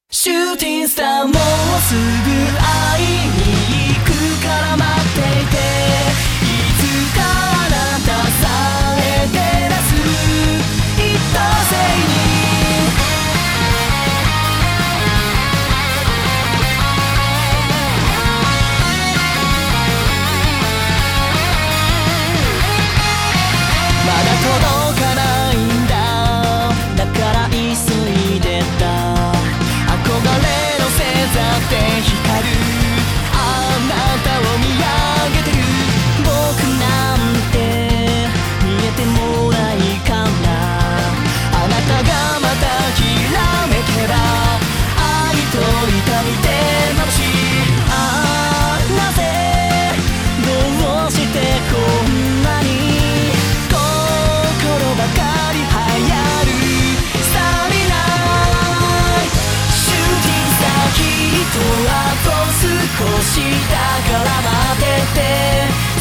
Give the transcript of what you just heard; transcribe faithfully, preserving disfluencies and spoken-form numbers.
シューティングスターもうすぐ会いに行くから待っていて、いつかあなたさえ照らす一等星にまだ届かないんだ、だから急いでた。憧れの星座で光るあなたを見上げてる。僕なんて見えてもないかな。あなたがまたきらめけば愛と痛みで眩しい。ああなぜどうしてこんなに心ばかり流行る。さびないシューティングスター、きっとあと少しだから待ってて。